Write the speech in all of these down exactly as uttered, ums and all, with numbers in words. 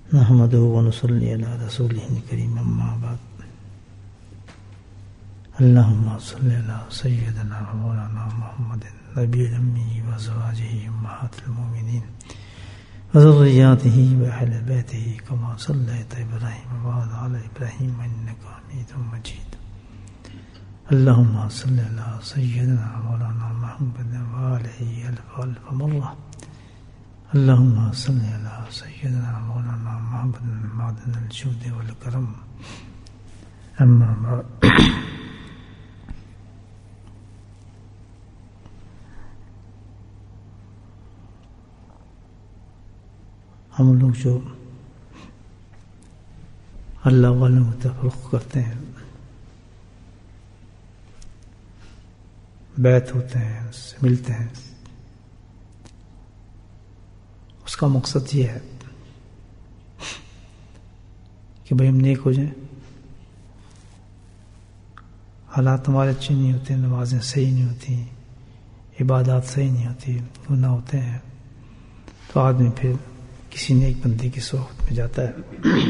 نحمده ونصلي على رسوله الكريم اما بعد اللهم صل على سيدنا مولانا محمد النبي الأمي وأزواجه أمهات المؤمنين وذرياته وأهل بيته كما صليت إبراهيم وبارك على إبراهيم إنك حميد مجيد اللهم صل على سيدنا مولانا محمد وآله ألف ألف مرة اللهم صل على سيدنا مولانا محمد معدن الجود والكرم اما بعد ہم لوگ جو اللہ والوں کو تفرق کرتے ہیں، بیعت ہوتے ہیں، اس سے ملتے ہیں، اس کا مقصد یہ ہے کہ بھئی ہم نیک ہو جائیں، حالات ہمارے اچھے نہیں ہوتے، نمازیں صحیح نہیں ہوتی، عبادات صحیح نہیں ہوتی، گناہ ہوتے ہیں، تو آدمی پھر کسی نیک بندے کی صحبت میں جاتا ہے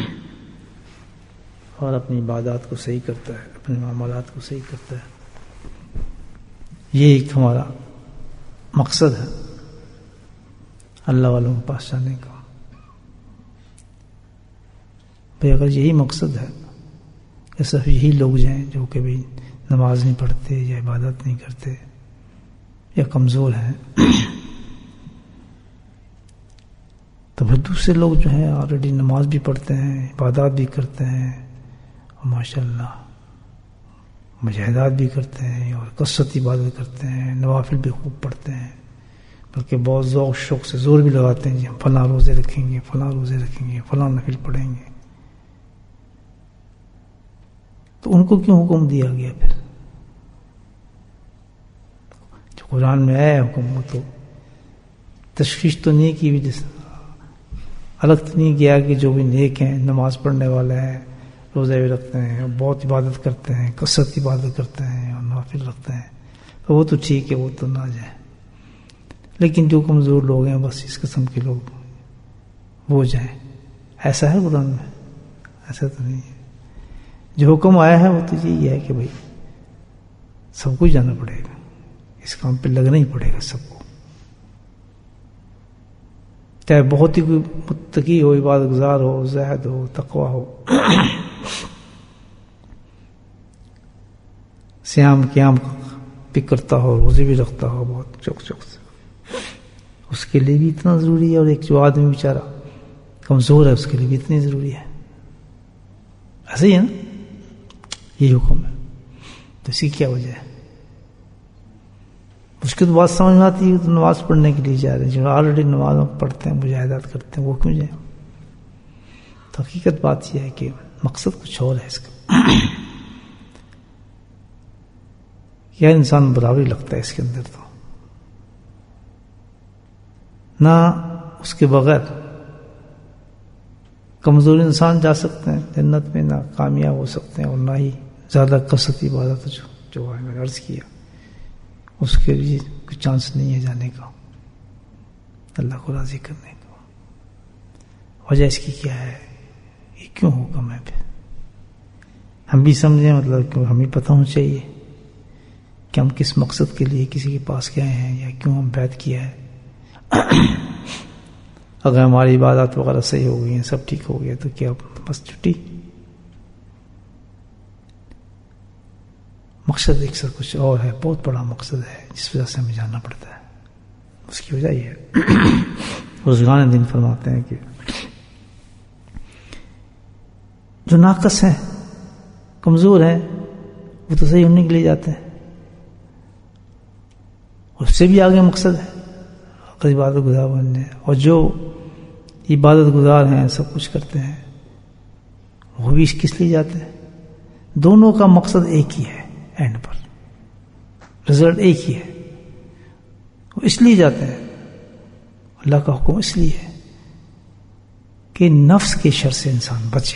اور اپنی عبادات کو صحیح کرتا ہے، اپنے معاملات کو صحیح کرتا ہے۔ یہ ایک ہمارا مقصد ہے اللہ والوں کے پاس جانے کا۔ بھئی اگر یہی مقصد ہے کہ صرف یہی لوگ جائیں جو کہ بھی نماز نہیں پڑھتے یا عبادت نہیں کرتے یا کمزور ہیں، تو پھر دوسرے لوگ جو ہیں آلریڈی نماز بھی پڑھتے ہیں، عبادات بھی کرتے ہیں، اور ماشاءاللہ مجاہدات بھی کرتے ہیں اور کثرت عبادت کرتے ہیں، نوافل بھی خوب پڑھتے ہیں، بلکہ بہت ذوق شوق سے زور بھی لگاتے ہیں جی ہم فلاں روزے رکھیں گے، فلاں روزے رکھیں گے، فلاں نفل پڑھیں گے۔ تو ان کو کیوں حکم دیا گیا پھر؟ جو قرآن میں آیا حکم، وہ تو تشخیص تو نہیں کی، بھی الگ تو نہیں کیا کہ جو بھی نیک ہیں، نماز پڑھنے والے ہیں، روزے بھی رکھتے ہیں، بہت عبادت کرتے ہیں، کثرت عبادت کرتے ہیں اور نوافل رکھتے ہیں، تو وہ تو ٹھیک ہے، وہ تو نہ جائیں، لیکن جو کمزور لوگ ہیں بس اس قسم کے لوگ وہ جائیں۔ ایسا ہے قرآن میں؟ ایسا تو نہیں ہے۔ جو حکم آیا ہے وہ تو یہی ہے کہ بھائی سب کو جانا پڑے گا، اس کام پہ لگنا ہی پڑے گا سب کو، چاہے بہت ہی کوئی متقی ہو، عبادت گزار ہو، زاہد ہو، تقویٰ ہو، سیام قیام بھی کرتا ہو، روزے بھی رکھتا ہو بہت چوک چوک سے، اس کے لیے بھی اتنا ضروری ہے، اور ایک جو آدمی بیچارہ کمزور ہے اس کے لیے بھی اتنی ضروری ہے۔ ایسا ہی ہے نا، یہی حکم ہے، تو اس کی کیا وجہ ہے؟ اس کی تو بات سمجھ میں آتی ہے تو نماز پڑھنے کے لیے جا رہے ہیں، جو آلریڈی نماز پڑھتے ہیں، مجاہدات کرتے ہیں، وہ کیوں جائیں؟ تو حقیقت بات یہ ہے کہ مقصد کچھ اور ہے اس کا۔ کیا انسان برابری لگتا ہے اس کے اندر، تو نہ اس کے بغیر کمزور انسان جا سکتے ہیں جنت میں، نہ کامیاب ہو سکتے ہیں، اور نہ ہی زیادہ کثرت عبادت جو جو ہے میں نے عرض کیا اس کے لیے کوئی چانس نہیں ہے جانے کا، اللہ کو راضی کرنے کا۔ وجہ اس کی کیا ہے؟ یہ کیوں حکم ہے؟ پھر ہم بھی سمجھیں، مطلب کہ ہمیں پتہ ہونا چاہیے کہ ہم کس مقصد کے لیے کسی کے پاس گئے ہیں یا کیوں ہم بیعت کیا ہے۔ اگر ہماری عبادات وغیرہ صحیح ہو گئی ہیں، سب ٹھیک ہو گیا، تو کیا بس چھٹی؟ مقصد ایک سر کچھ اور ہے، بہت بڑا مقصد ہے جس وجہ سے ہمیں جانا پڑتا ہے۔ اس کی وجہ یہ ہے، روزگان دن فرماتے ہیں کہ جو ناقص ہیں، کمزور ہیں، وہ تو صحیح ہونے کے لیے جاتے ہیں، اس سے بھی آگے مقصد ہے عبادت گزار بننے، اور جو عبادت گزار ہیں، سب کچھ کرتے ہیں، وہ بھی کس لیے جاتے ہیں؟ دونوں کا مقصد ایک ہی ہے، اینڈ پر رزلٹ ایک ہی ہے، وہ اس لیے جاتے ہیں۔ اللہ کا حکم اس لیے ہے کہ نفس کے شر سے انسان بچے،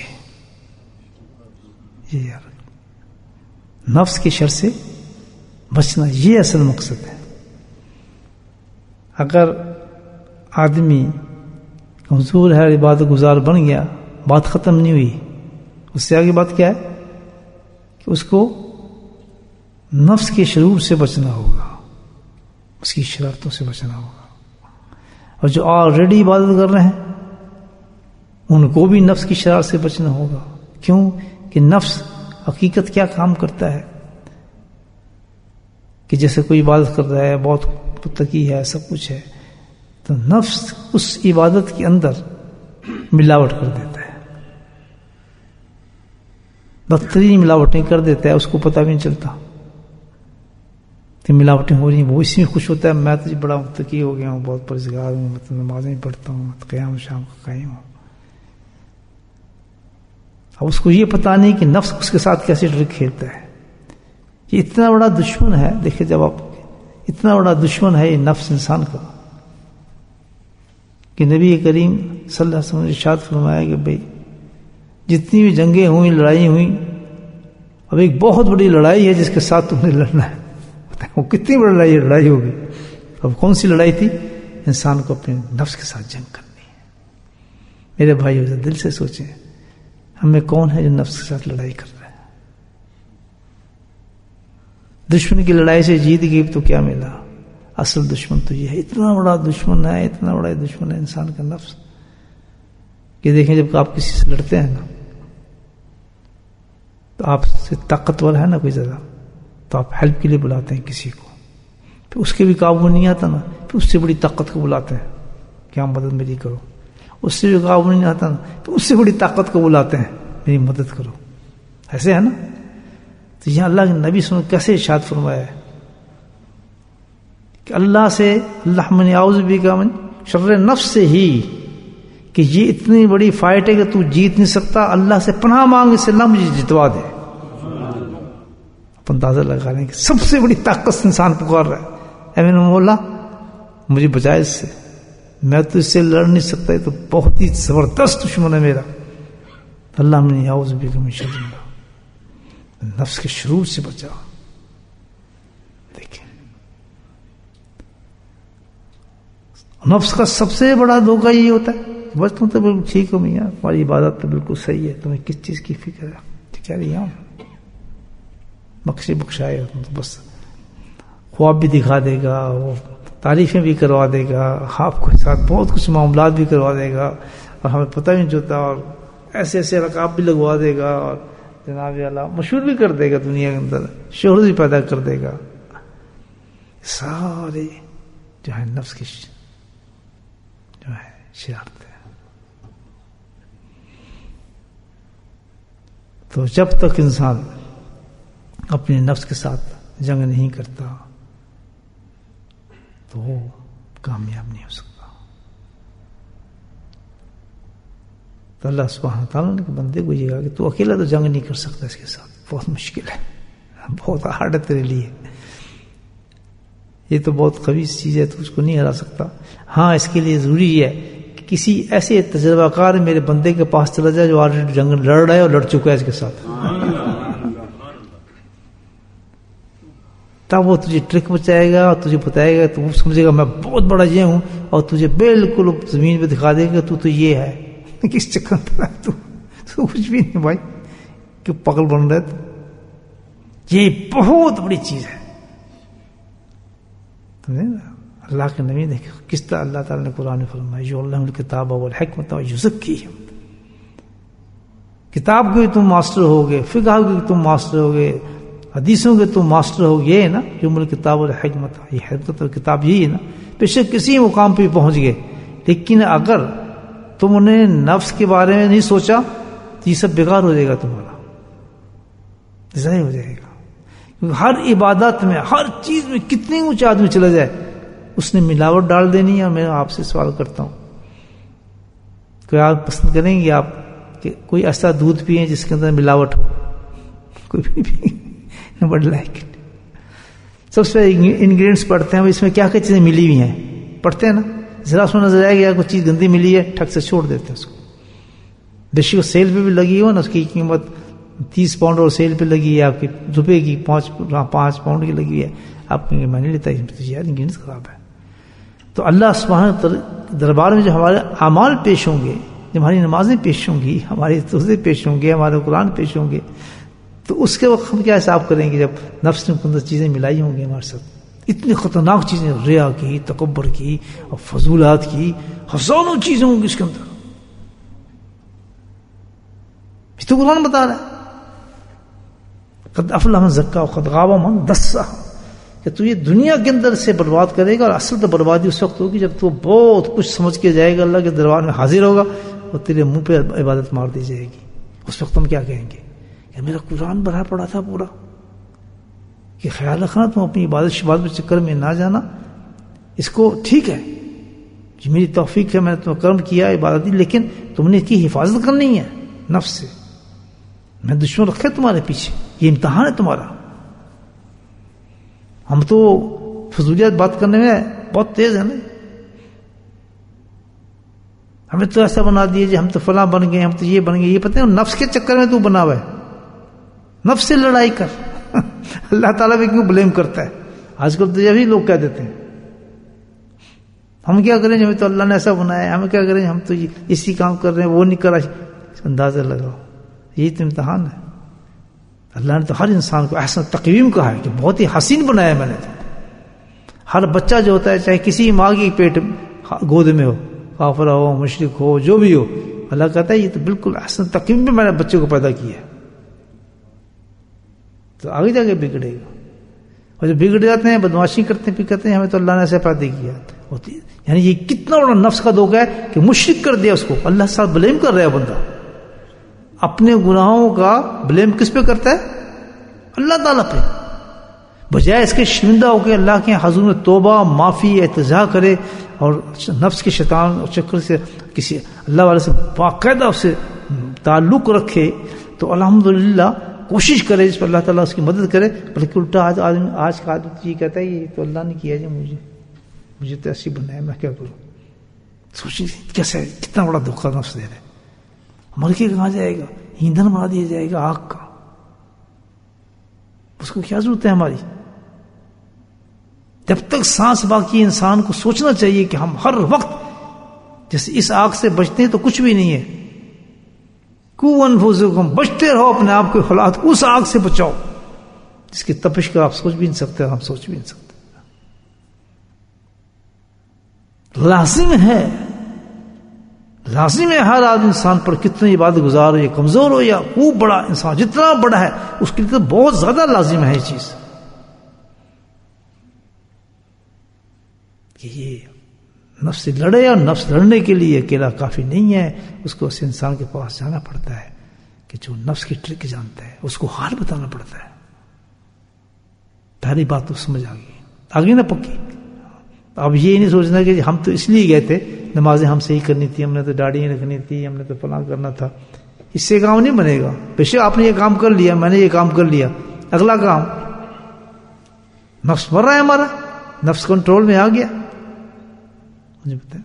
یہ یار نفس کے شر سے بچنا، یہ اصل مقصد ہے۔ اگر آدمی حضور ہے عبادت گزار بن گیا، بات ختم نہیں ہوئی. اس سے آگے بات کیا ہے کہ اس کو نفس کے شرور سے بچنا ہوگا، اس کی شرارتوں سے بچنا ہوگا. اور جو آلریڈی عبادت کر رہے ہیں ان کو بھی نفس کی شرارت سے بچنا ہوگا. کیوں کہ نفس حقیقت کیا کام کرتا ہے کہ جیسے کوئی عبادت کر رہا ہے، بہت متقی ہے، سب کچھ ہے، تو نفس اس عبادت کے اندر ملاوٹ کر دیتا ہے، بدترین ملاوٹیں کر دیتا ہے، اس کو پتہ بھی نہیں چلتا کہ ملاوٹیں ہو رہی ہیں. وہ اسی میں خوش ہوتا ہے میں تو بڑا متقی ہو گیا ہوں، بہت پرہیزگار ہوں، مطلب نمازیں پڑھتا ہوں، قیام شام کا قائم ہوں. اب اس کو یہ پتہ نہیں کہ نفس اس کے ساتھ کیسے ٹرک کھیلتا ہے. یہ اتنا بڑا دشمن ہے. دیکھیں جب آپ اتنا بڑا دشمن ہے یہ نفس انسان کا کہ نبی کریم صلی اللہ علیہ وسلم نے ارشاد فرمایا کہ بھئی جتنی بھی جنگیں ہوئیں، لڑائی ہوئیں، اب ایک بہت بڑی لڑائی ہے جس کے ساتھ تم نے لڑنا ہے. وہ کتنی بڑی لڑائی لڑائی ہوگی. اب کون سی لڑائی تھی؟ انسان کو اپنے نفس کے ساتھ جنگ کرنی ہے. میرے بھائی دل سے سوچیں ہمیں کون ہے جو نفس کے ساتھ لڑائی کر رہا ہے؟ دشمن کی لڑائی سے جیت گئی تو کیا ملا؟ اصل دشمن تو یہ ہے. اتنا بڑا دشمن ہے، اتنا بڑا دشمن ہے انسان کا نفس کہ دیکھیں جب آپ کسی سے لڑتے ہیں نا تو آپ سے طاقتور ہے نا کوئی زیادہ، تو آپ ہیلپ کے لیے بلاتے ہیں کسی کو، پھر اس کے بھی قابو نہیں آتا نا، پھر اس سے بڑی طاقت کو بلاتے ہیں کہ آپ مدد میری کرو. اس سے بھی قابو نہیں آتا نا، تو اس سے بڑی طاقت کو بلاتے ہیں میری مدد کرو. ایسے ہے نا. تو یہاں اللہ کے نبی صلی اللہ علیہ وسلم کیسے ارشاد فرمایا ہے کہ اللہ سے اللہ من اعوذ بک من شر نفس سے ہی، کہ یہ اتنی بڑی فائٹ ہے کہ تو جیت نہیں سکتا، اللہ سے پناہ مانگ اس سے اللہ مجھے جتوا دے. اندازہ لگا رہے ہیں کہ سب سے بڑی طاقت سے انسان پکار رہا ہے، اے میرے مولا مجھے بچائے اس سے، میں تو اس سے لڑ نہیں سکتا، یہ تو بہت ہی زبردست دشمن ہے میرا. اللہ من اعوذ بک من شر نفس کے شرور سے بچا. دیکھیں نفس کا سب سے بڑا دھوکہ یہ ہوتا ہے بس تم تو بالکل ٹھیک ہو میاں، تمہاری عبادت تو بالکل صحیح ہے، تمہیں کس چیز کی فکر ہے؟ کیا رہی ہوں بخشے بخشائے، بس خواب بھی دکھا دے گا، وہ تعریفیں بھی کروا دے گا، آپ کے ساتھ بہت کچھ معاملات بھی کروا دے گا اور ہمیں پتہ بھی نہیں چلتا، اور ایسے ایسے رکاب بھی لگوا دے گا اور جناب اللہ مشہور بھی کر دے گا، دنیا کے اندر شہرت بھی پیدا کر دے گا. سارے جو ہے نفس کی جو ہے شرارت ہے. تو جب تک انسان اپنے نفس کے ساتھ جنگ نہیں کرتا تو وہ کامیاب نہیں ہو سکتا. تو اللہ سبحانہ تعالیٰ نے بندے کو یہ کہا کہ تو اکیلا تو جنگ نہیں کر سکتا، اس کے ساتھ بہت مشکل ہے، بہت ہارڈ ہے تیرے لیے، یہ تو بہت خبیث چیز ہے، تو اس کو نہیں ہرا سکتا. ہاں اس کے لیے ضروری ہے کہ کسی ایسے تجربہ کار میرے بندے کے پاس چلا جائے جو آلریڈی جنگ لڑ رہا ہے اور لڑ چکا ہے اس کے ساتھ، تب وہ تجھے ٹرک بچائے گا اور تجھے بتائے گا، تو وہ سمجھے گا میں بہت بڑا یہ ہوں، اور تجھے بالکل زمین پہ دکھا دے گا تو تو یہ ہے. کس چکر میں تو تو کچھ بھی نہیں بھائی، کہ پاگل بن رہے. تو یہ بہت بڑی چیز ہے. اللہ کے نبی نے کس طرح اللہ تعالیٰ نے قرآن میں فرمایا یعلمهم الکتاب والحکمۃ ویزکیہم، کتاب کے تم ماسٹر ہوگے، فقہ کے تم ماسٹر ہوگے، حدیثوں کے تم ماسٹر ہو. یہ ہے نا یعلم الکتاب والحکمۃ، یہ حکمت اور کتاب یہی ہے نا. بے شک کسی مقام پہ پہنچ گئے، لیکن اگر تم نے نفس کے بارے میں نہیں سوچا تو یہ سب بیکار ہو جائے گا، تمہارا ضائع ہو جائے گا. کیونکہ ہر عبادت میں، ہر چیز میں کتنی اونچا آدمی چلا جائے اس نے ملاوٹ ڈال دینی ہے. میں آپ سے سوال کرتا ہوں، کوئی آپ پسند کریں گے آپ کہ کوئی ایسا دودھ پیئیں جس کے اندر ملاوٹ ہو؟ کوئی بھی پی بڑھ لائک اٹ. سب سے انگریڈینٹس پڑھتے ہیں، اس میں کیا کیا چیزیں ملی ہوئی ہیں پڑھتے ہیں نا. ذرا اس میں نظر آئے گا کوئی چیز گندی ملی ہے، ٹھک سے چھوڑ دیتے ہیں اس کو. بیشک سیل پہ بھی لگی ہو نا، اس کی قیمت تیس پاؤنڈ اور سیل پہ لگی ہے آپ کی روپے کی، پانچ پانچ پاؤنڈ کی لگی ہے، آپ میں نہیں لیتا، یار انگریڈینٹس خراب ہے. تو اللہ سبحانہ دربار میں جو ہمارے اعمال پیش ہوں گے، جب ہماری نمازیں پیش ہوں گی، ہماری روزے پیش ہوں گے، ہمارے قرآن پیش ہوں گے، تو اس کے وقت ہم کیا حساب کریں گے جب نفس نے اندر چیزیں ملائی ہوں گی ہمارے ساتھ، اتنی خطرناک چیزیں، ریا کی، تکبر کی اور فضولات کی، ہزاروں چیزیں ہوں گی اس کے اندر. یہ تو قرآن بتا رہا ہے قد افلح من زکا وقد غاب من دسا، کہ تو یہ دنیا کے اندر سے برباد کرے گا، اور اصل تو بربادی اس وقت ہوگی جب تو بہت کچھ سمجھ کے جائے گا، اللہ کے دربار میں حاضر ہوگا اور تیرے منہ پہ عبادت مار دی جائے گی. اس وقت ہم کیا کہیں گے کہ میرا قرآن بھرا پڑا تھا پورا. کہ خیال رکھنا تم اپنی عبادت شبادت میں چکر میں نہ جانا. اس کو ٹھیک ہے جی میری توفیق ہے، میں نے تمہیں کرم کیا عبادت، لیکن تم نے اس کی حفاظت کرنی ہے نفس سے. میں دشمن رکھے تمہارے پیچھے، یہ امتحان ہے تمہارا. ہم تو فضولیات بات کرنے میں بہت تیز ہیں نا، ہمیں تو ایسا بنا دیے جی ہم تو فلاں بن گئے، ہم تو یہ بن گئے. یہ پتہ ہے نفس کے چکر میں تو بنا ہوا ہے. نفس سے لڑائی کر. اللہ تعالیٰ بھی کیوں بلیم کرتا ہے؟ آج کل تو یہ بھی لوگ کہہ دیتے ہیں ہم کیا کریں ہمیں تو اللہ نے ایسا بنایا ہے، ہم کیا کریں ہم تو اسی کام کر رہے ہیں، وہ نہیں کرا. اندازہ لگاؤ، یہی تو امتحان ہے. اللہ نے تو ہر انسان کو احسن تقویم کہا ہے کہ بہت ہی حسین بنایا ہے میں نے. ہر بچہ جو ہوتا ہے چاہے کسی ماں کی پیٹ گود میں ہو، کافر ہو، مشرک ہو، جو بھی ہو، اللہ کہتا ہے یہ تو بالکل احسن تقویم میں میں نے بچے کو پیدا کیا ہے. تو آگے جا کے بگڑے گا. اور جو بگڑ جاتے ہیں، بدماشی کرتے ہیں، پھر کہتے ہیں ہمیں تو اللہ نے ایسے پیدا کیا ہوتی ہے. یعنی یہ کتنا بڑا نفس کا دھوکہ ہے کہ مشرک کر دیا اس کو. اللہ ساتھ بلیم کر رہا ہے بندہ، اپنے گناہوں کا بلیم کس پہ کرتا ہے؟ اللہ تعالیٰ پہ. بجائے اس کے شرمندہ ہو کے اللہ کے حضور میں توبہ، معافی، التجا کرے اور نفس کے شیطان اور چکر سے کسی اللہ والے سے باقاعدہ اس سے تعلق رکھے، تو الحمدللہ کوشش کرے جس پر اللہ تعالیٰ اس کی مدد کرے. بلکہ الٹا آج آدمی آج کا آدمی یہ کہتا ہے یہ تو اللہ نے کیا جی، مجھے مجھے تو ایسی بنایا، میں کیا کروں. سوچیے کیسے کتنا بڑا دھوکہ نفس دے رہے. مر کے کہاں جائے گا؟ ایندھن بنا دیا جائے گا آگ کا. اس کو کیا ضرورت ہے ہماری؟ جب تک سانس باقی انسان کو سوچنا چاہیے کہ ہم ہر وقت جیسے اس آگ سے بچتے ہیں تو کچھ بھی نہیں ہے. کو انفسکم، بچتے رہو اپنے آپ کے حالات، اس آگ سے بچاؤ جس کی تپش کا آپ سوچ بھی نہیں سکتے، ہم سوچ بھی نہیں سکتے. لازم ہے لازم ہے ہر آدمی انسان پر کتنی عبادت گزار ہو، یا کمزور ہو یا خوب بڑا انسان، جتنا بڑا ہے اس کے لیے تو بہت زیادہ لازم ہے یہ چیز کہ یہ نفس سے لڑے. اور نفس لڑنے کے لیے اکیلا کافی نہیں ہے، اس کو اس انسان کے پاس جانا پڑتا ہے کہ جو نفس کی ٹرک جانتا ہے، اس کو حال بتانا پڑتا ہے. پہلی بات تو سمجھ آ گئی، آگے نہ پکی. اب یہ نہیں سوچنا کہ ہم تو اس لیے گئے تھے، نمازیں ہم سے ہی کرنی تھی، ہم نے تو داڑھی رکھنی تھی، ہم نے تو فلاں کرنا تھا. اس سے کام نہیں بنے گا. بے شک آپ نے یہ کام کر لیا، میں نے یہ کام کر لیا، اگلا کام نفس مر رہا ہے ہمارا، نفس کنٹرول میں آ گیا. مجھے پتا ہے.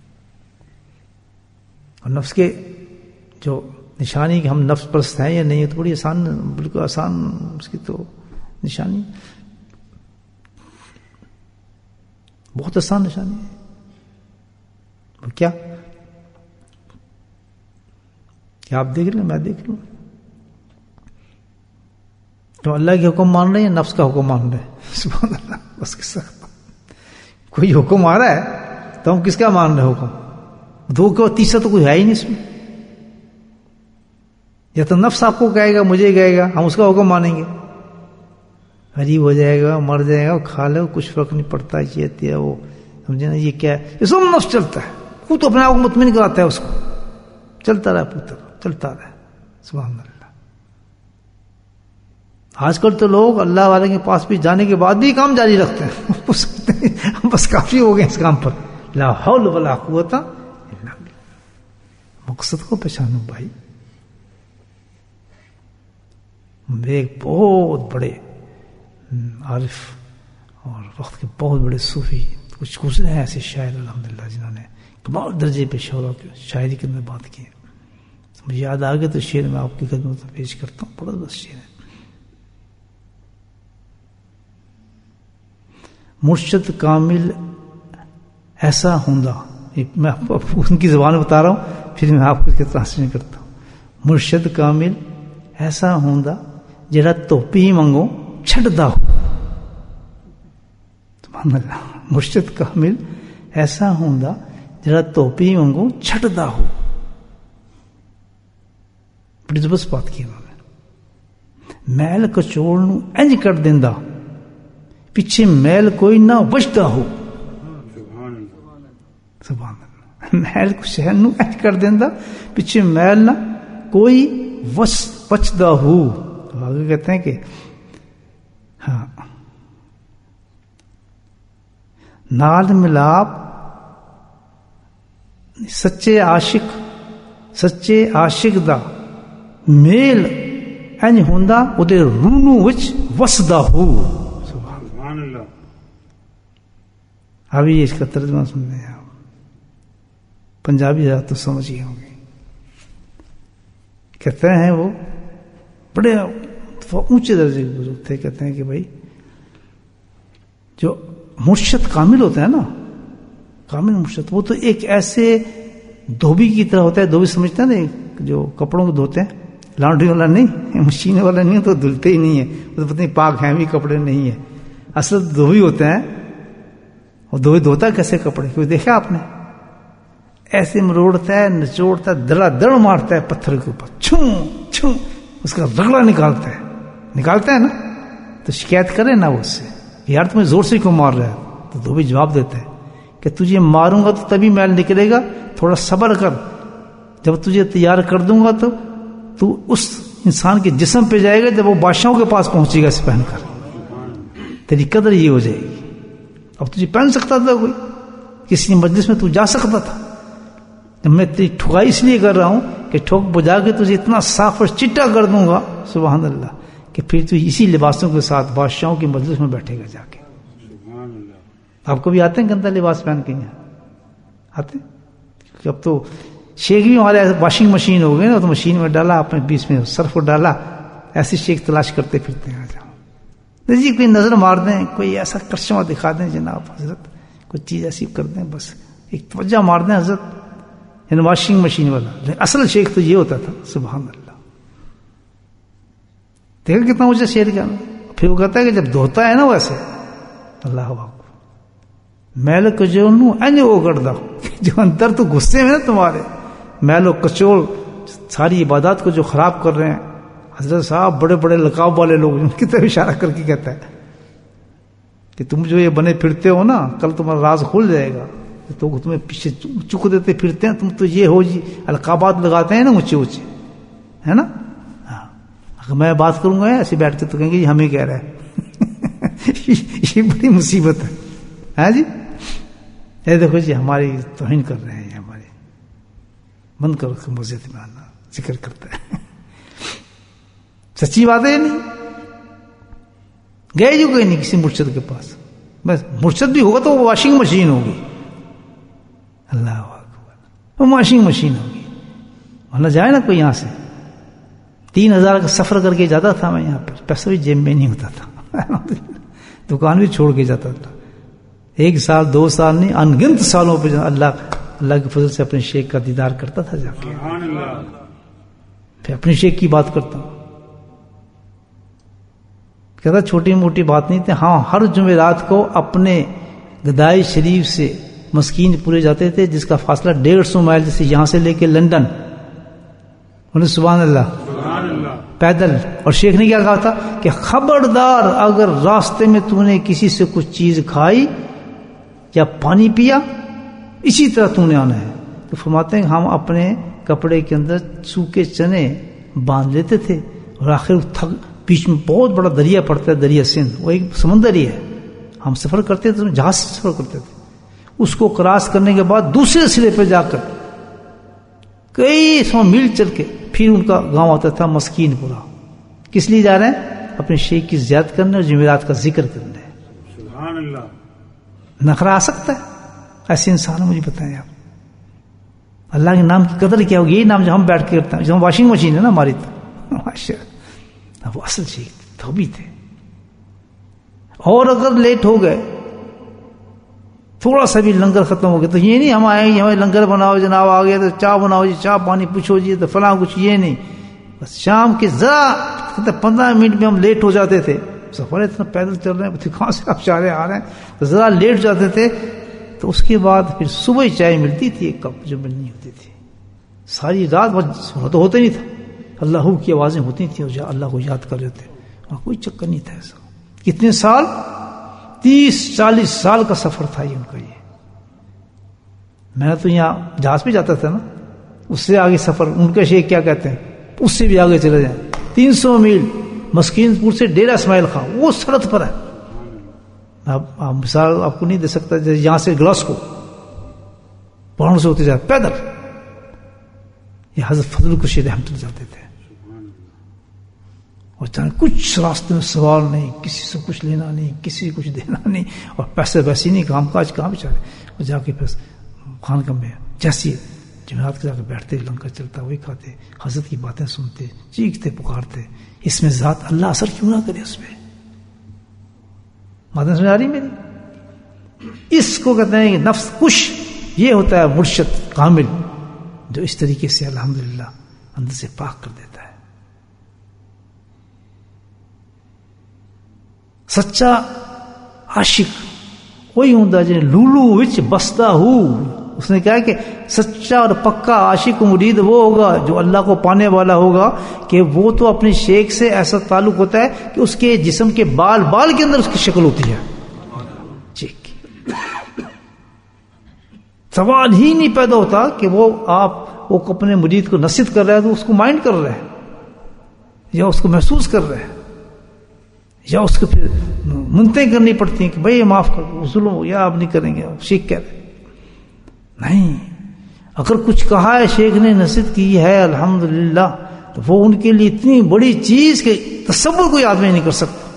اور نفس کے جو نشانی کہ ہم نفس پرست ہیں یا نہیں، یہ تو بڑی آسان، بالکل آسان اس کی تو نشانی، بہت آسان نشانی ہے. وہ کیا کہ آپ دیکھ لیں، میں دیکھ لوں، تو اللہ کے حکم مان رہے ہیں، نفس کا حکم مان رہے ہیں. سبحان اللہ. بس کس کوئی حکم آ رہا ہے تو ہم کس کا مان رہے حکم؟ دو کا تیسرا تو کوئی ہے ہی نہیں اس میں. یا تو نفس آپ کو کہے گا، مجھے کہے گا، ہم اس کا حکم مانیں گے. غریب ہو جائے گا، مر جائے گا، کھا لے، کچھ فرق نہیں پڑتا، یہ ہے وہ، سمجھے نا، یہ کیا ہے، یہ سب نفس چلتا ہے. وہ تو اپنے آپ کو مطمئن کراتا ہے، اس کو چلتا رہا پتر، چلتا رہا. سبحان اللہ. آج کل تو لوگ اللہ والے کے پاس بھی جانے کے بعد بھی کام جاری رکھتے ہیں. بس کافی ہو گئے اس کام پر. لا حول ولا قوت الا باللہ. مقصد کو پہچانو بھائی. ایک بہت بڑے عارف اور وقت کے بہت بڑے صوفی کچھ گزرے ہیں ایسے شاعر الحمدللہ جنہوں نے کمال درجے پہ شاعری کے اندر بات کی ہے. مجھے یاد آ گیا تو شعر میں آپ کی خدمت میں پیش کرتا ہوں. بڑا بس شعر ہے. مرشد کامل ایسا ہوندا، میں ان کی زبان میں بتا رہا ہوں، پھر میں آپ کو اس کے ٹرانسلیشن کرتا ہوں. مرشد کامل ایسا ہوندا جڑا توپی منگو چھڑدا ہو. سبحان اللہ. مرشد کامل ایسا ہوندا جڑا توپی منگو چھڑدا ہو. بڑی زبردست بات کی انہوں نے. میل کچوڑ نو انج کر دیندا پیچھے میل کوئی نہ وجدا ہو. سبحان اللہ. میل کو شہر نو انج کر دیندا پیچھے میل نہ کوئی وس وچدا ہو. آگے کہتے ہیں کہ ہاں نال ملاپ سچے عاشق سچے عاشق دا میل انج ہوندا اودے رونو وچ وسدا ہو. سبحان اللہ. ابھی اس کا ترجمہ سنتے ہیں آپ. پنجابی ذرا تو سمجھیے ہوں گے. کہتے ہیں وہ بڑے اونچے درجے کے بزرگ تھے. کہتے ہیں کہ بھائی جو مرشد کامل ہوتا ہے نا، کامل مرشد، وہ تو ایک ایسے دھوبی کی طرح ہوتا ہے. دھوبی سمجھتے ہیں نا جو کپڑوں کو دھوتے ہیں، لانڈری والا نہیں، مشین والا نہیں، تو دھلتے ہی نہیں ہے، وہ تو پتہ نہیں پاک ہیں بھی کپڑے نہیں ہیں. اصل دھوبی ہوتے ہیں. اور دھوبی دھوتا کیسے کپڑے؟ کوئی دیکھا آپ نے؟ ایسے مروڑتا ہے، نچوڑتا ہے، دڑا دڑ مارتا ہے پتھر کے اوپر، چھوں چھوں اس کا رگڑا نکالتا ہے. نکالتا ہے نا تو شکایت کرے نا وہ اس سے، یار تمہیں زور سے کیوں مار رہا ہے؟ تو دھوبی جواب دیتا ہے کہ تجھے ماروں گا تو تبھی میل نکلے گا، تھوڑا صبر کر. جب تجھے تیار کر دوں گا تو تو اس انسان کے جسم پہ جائے گا جب وہ بادشاہوں کے پاس پہنچے گا اسے پہن کر. تیری قدر یہ ہو جائے گی. اب تجھے پہن سکتا تھا کوئی، کسی مجلس میں تو جا سکتا تھا. میں تیری ٹھکائی اس لیے کر رہا ہوں کہ ٹھوک بجا کے تجھے اتنا صاف اور چٹا کر دوں گا سبحان اللہ کہ پھر تو اسی لباسوں کے ساتھ بادشاہوں کی مجلس میں بیٹھے گا جا کے. آپ کو بھی آتے ہیں گندا لباس پہن کے؟ یہاں آتے ہیں کہ اب تو شیخ بھی ہمارے واشنگ مشین ہو گئی نا، تو مشین میں ڈالا آپ نے، بیچ میں سرف کو ڈالا، ایسی شیخ تلاش کرتے پھرتے ہیں. آ جاؤ جی، کوئی نظر مار دیں، کوئی ایسا کرشمہ دکھا دیں جناب حضرت، کوئی چیز ایسی کر دیں، بس ایک توجہ مار دیں حضرت، یعنی واشنگ مشین والا. لیکن اصل شیخ تو یہ ہوتا تھا سبحان اللہ. دیکھا کتنا مجھے شیر کیا. پھر وہ کہتا ہے کہ جب دھوتا ہے نا ویسے اللہ اکبر میل کچوڑ نو انج وہ کردا جو اندر تو غصے میں نا تمہارے میل و کچوڑ ساری عبادات کو جو خراب کر رہے ہیں. حضرت صاحب بڑے بڑے لقاب والے لوگ ان کی طرف اشارہ کر کے کہتا ہے کہ تم جو یہ بنے پھرتے ہو نا، کل تمہارا راز کھل جائے گا. تو تمہیں پیچھے چک دیتے پھرتے ہیں، تم تو یہ ہو جی القابات لگاتے ہیں نا اونچے اونچے، ہے نا. ہاں اگر میں بات کروں گا ایسے بیٹھ کے تو کہیں گے جی ہمیں کہہ رہا ہے. یہ بڑی مصیبت ہے. ہاں جی یہ دیکھو جی ہماری توہین کر رہے ہیں، ہماری بند کرو مسجد میں آنا ذکر کرتا ہے. سچی بات ہے نہیں. گئے جو گئے نہیں کسی مرشد کے پاس. بس مرشد بھی ہوگا تو وہ واشنگ مشین ہوگی. اللہ اکبر وہ واشنگ مشین ہوگی. ورنہ جائے نا کوئی یہاں سے تین ہزار کا سفر کر کے جاتا تھا میں یہاں پر، پیسہ بھی جیب میں نہیں ہوتا تھا، دکان بھی چھوڑ کے جاتا تھا. ایک سال دو سال نہیں انگنت سالوں پہ اللہ اللہ کے فضل سے اپنے شیخ کا دیدار کرتا تھا جا کے. پھر اپنے شیخ کی بات کرتا ہوں. کہتا چھوٹی موٹی بات نہیں تھی. ہاں ہر جمعرات کو اپنے گدائی شریف سے مسکین پورے جاتے تھے جس کا فاصلہ ڈیڑھ سو مائل، جیسے یہاں سے لے کے لندن. انہیں سبحان اللہ پیدل. اور شیخ نے کیا کہا تھا کہ خبردار اگر راستے میں تو نے کسی سے کچھ چیز کھائی یا پانی پیا اسی طرح تو نے آنا ہے. تو فرماتے ہیں ہم اپنے کپڑے کے اندر سوکھے چنے باندھ لیتے تھے اور آخر تھک بیچ میں بہت بڑا دریا پڑتا ہے، دریا سندھ، وہ ایک سمندر ہی ہے. ہم سفر کرتے تھے، جہاز سے سفر کرتے تھے. اس کو کراس کرنے کے بعد دوسرے سرے پہ جا کر کئی سو میل چل کے پھر ان کا گاؤں آتا تھا مسکین پورا. کس لیے جا رہے ہیں؟ اپنے شیخ کی زیارت کرنے اور جمعرات کا ذکر کرنے. سبحان اللہ. نخرہ آ سکتا ہے ایسے انسان؟ مجھے بتائیں آپ اللہ کے نام کی قدر کیا ہوگی؟ یہی نام جو ہم بیٹھ کے کرتے ہیں، جو ہم واشنگ مشین ہے نا ہماری، تو ماشاء وہ اصل شیخ دھوبی تھے. اور اگر لیٹ ہو گئے تھوڑا سا بھی لنگر ختم ہو گیا تو یہ نہیں ہم آئے گے ہمیں لنگر بناؤ جناب آ گیا تو چائے بناؤ جی چائے پانی پوچھو جی تو فلاں کچھ، یہ نہیں. بس شام کے ذرا پندرہ منٹ میں ہم لیٹ ہو جاتے تھے، سفر اتنا پیدل چل رہے ہیں کہاں سے آپ چارے آ رہے ہیں، تو ذرا لیٹ جاتے تھے. تو اس کے بعد پھر صبح چائے ملتی تھی ایک کپ جو ملنی ہوتی تھی. ساری رات سونا تو ہوتا نہیں تھا، اللہ کی آوازیں ہوتی تھیں اور اللہ کو یاد کر لیتے، اور کوئی چکر نہیں تھا ایسا. کتنے سال، تیس چالیس سال کا سفر تھا یہ ان کا. یہ میں تو یہاں جہاز پہ جاتا تھا نا، اس سے آگے سفر ان کا شیخ کیا کہتے ہیں اس سے بھی آگے چلے جائیں، تین سو میل مسکین پور سے ڈیرہ اسماعیل خان وہ سرحد پر ہے. اب مثال آپ کو نہیں دے سکتا، یہاں سے گلاسکو پہاڑوں سے ہوتے جائے پیدل. یہ حضرت فضل الکشی رحمت اللہ جاتے تھے، اور چاہے کچھ راستے میں سوال نہیں، کسی سے کچھ لینا نہیں، کسی کچھ دینا نہیں، اور پیسے ویسے نہیں، کام کاج کہاں بیچارے. اور جا کے پھر خانقاہ میں جیسی جمعرات کے جا کے بیٹھتے، لنگر چلتا وہی کھاتے، حضرت کی باتیں سنتے، چیختے پکارتے. اس میں ذات اللہ اثر کیوں نہ کرے اس پہ. باتیں سمجھ آ رہی میری؟ اس کو کہتے ہیں کہ نفس کش. یہ ہوتا ہے مرشد کامل جو اس طریقے سے الحمدللہ اندر سے پاک کر دیتا ہے. سچا عاشق وہی ہوندا جے لولو وچ بسدا ہو. اس نے کہا کہ سچا اور پکا عاشق مرید وہ ہوگا جو اللہ کو پانے والا ہوگا کہ وہ تو اپنے شیخ سے ایسا تعلق ہوتا ہے کہ اس کے جسم کے بال بال کے اندر اس کی شکل ہوتی ہے. سوال ہی نہیں پیدا ہوتا کہ وہ آپ وہ اپنے مرید کو نصیحت کر رہا ہے تو اس کو مائنڈ کر رہا ہے یا اس کو محسوس کر رہا ہے یا اس کو پھر منتیں کرنی پڑتی ہیں کہ بھائی معاف کر دو ظلم یا آپ نہیں کریں گے. شیخ کہہ رہے نہیں، اگر کچھ کہا ہے شیخ نے نصیحت کی ہے الحمدللہ تو وہ ان کے لیے اتنی بڑی چیز کہ تصور کوئی آدمی نہیں کر سکتا.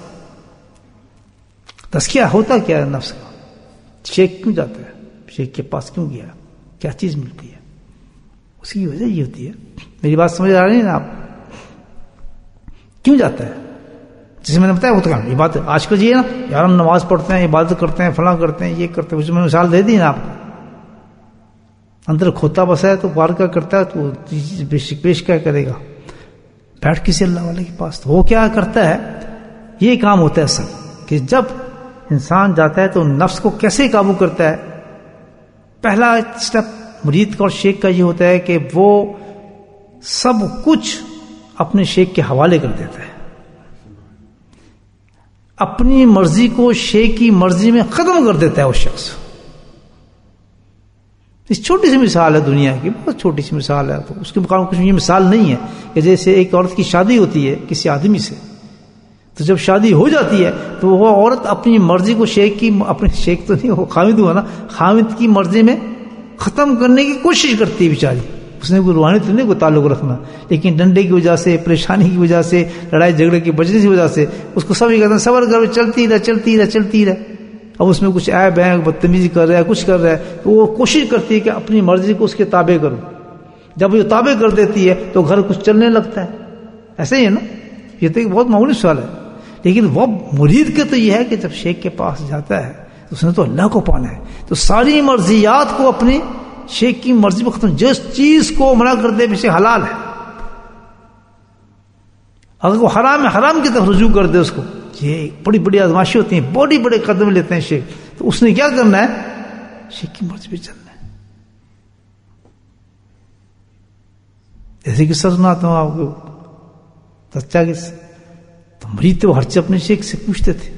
تزکیہ ہوتا کیا ہے نفس کا؟ شیخ کیوں جاتا ہے، شیخ کے پاس کیوں گیا، کیا چیز ملتی ہے؟ اس کی وجہ یہ ہوتی ہے. میری بات سمجھ آ رہی ہے نا آپ؟ کیوں جاتا ہے؟ جسے میں نے بتایا وہ تو کہا عبادت. آج کل یہ نا یار ہم نماز پڑھتے ہیں، عبادت کرتے ہیں، فلاں کرتے ہیں، یہ کرتے ہیں. اس میں مثال دے دی نا آپ کو. اندر کھوتا بسا ہے تو بار کا کرتا ہے تو پیش کیا کرے گا، بیٹھ کسی اللہ والے کے پاس. تو وہ کیا کرتا ہے، یہ کام ہوتا ہے اصل کہ جب انسان جاتا ہے تو نفس کو کیسے قابو کرتا ہے. پہلا اسٹیپ مرید کا اور شیخ کا یہ ہوتا ہے کہ وہ سب کچھ اپنے شیخ کے حوالے کر دیتا ہے. اپنی مرضی کو شیخ کی مرضی میں ختم کر دیتا ہے وہ شخص. اس چھوٹی سی مثال ہے دنیا کی، بہت چھوٹی سی مثال ہے، تو اس کے مقابلے کچھ یہ مثال نہیں ہے کہ جیسے ایک عورت کی شادی ہوتی ہے کسی آدمی سے، تو جب شادی ہو جاتی ہے تو وہ عورت اپنی مرضی کو شیخ کی، اپنے شیخ تو نہیں وہ خامد ہوا نا، خامد کی مرضی میں ختم کرنے کی کوشش کرتی ہے بیچاری. اس نے کوئی روحانی تو نہیں کوئی تعلق رکھنا، لیکن ڈنڈے کی وجہ سے، پریشانی کی وجہ سے، لڑائی جھگڑے کی بجنے کی وجہ سے اس کو سب یہ کہتے ہیں صبر کر، چلتی رہ چلتی رہ چلتی رہ. اب اس میں کچھ عیب ہے، بدتمیزی کر رہا ہے، کچھ کر رہا ہے، تو وہ کوشش کرتی ہے کہ اپنی مرضی کو اس کے تابع کروں. جب وہ تابع کر دیتی ہے تو گھر کچھ چلنے لگتا ہے. ایسے ہی ہے نا، یہ تو ایک بہت معمولی سوال ہے. لیکن وہ مرید کے تو یہ ہے کہ جب شیخ کے پاس جاتا ہے تو اس نے تو اللہ کو پانا ہے، تو ساری مرضیات کو اپنی شیخ کی مرضی پر ختم. جس چیز کو منع کر دے پیچھے حلال ہے، اگر وہ حرام ہے حرام کی طرف رجوع کر دے اس کو. یہ بڑی بڑی آزمائشیں ہوتی ہیں، بڑی بڑے قدم لیتے ہیں شیخ. تو اس نے کیا کرنا ہے، شیخ کی مرضی پہ چلنا ہے. ایسے قصہ سناتا ہوں آپ کو، سچا قصہ. تو مرید تو ہر چیز اپنے شیخ سے پوچھتے تھے،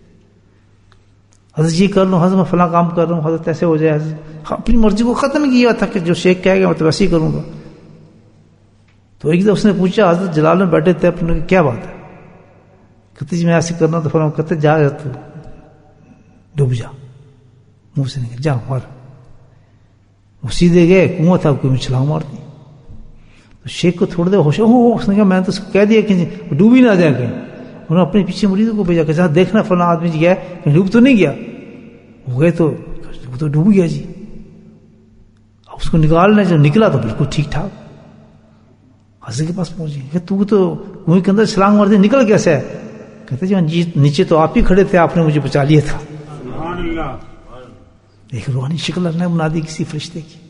حضرت یہ کر لوں، حضرت میں فلاں کام کر رہا ہوں، حضرت ایسے ہو جائے. حضرت اپنی مرضی کو ختم کیا تھا کہ جو شیخ کہے گا میں تو ویسے ہی کروں گا. تو ایک دن اس نے پوچھا، حضرت جلال میں بیٹھے تھے اپنے، کیا بات ہے؟ کہتے جی میں ایسے کرنا تو فلاں. کہتے جا تو ڈوب جا، منہ سے نکل جا مر. وہ سیدھے گئے، کنواں تھا، کوئی میں چھلانگ مار دی. تو شیخ کو تھوڑی دیر ہوش ہو، اس نے کہا میں نے تو اس کو کہہ دیا کہ ڈوب ہی نہ جائیں کہیں. انہوں نے اپنے پیچھے مریدوں کو بھیجا کہ جہاں دیکھنا فلاں آدمی جی گیا کہیں ڈوب تو نہیں گیا. وہ گئے تو وہ تو ڈوب گیا جی. اب اس کو نکالنا، جب نکلا تو بالکل ٹھیک ٹھاک. حضرت کے پاس پہنچے کہ تو تو کنویں کے اندر چھلانگ مار دے، نکل کیسے ہے؟ کہتے جی نیچے تو آپ ہی کھڑے تھے، آپ نے مجھے بچا لیا تھا. ایک روحانی شکل اللہ نے بنا دی کسی فرشتے کی.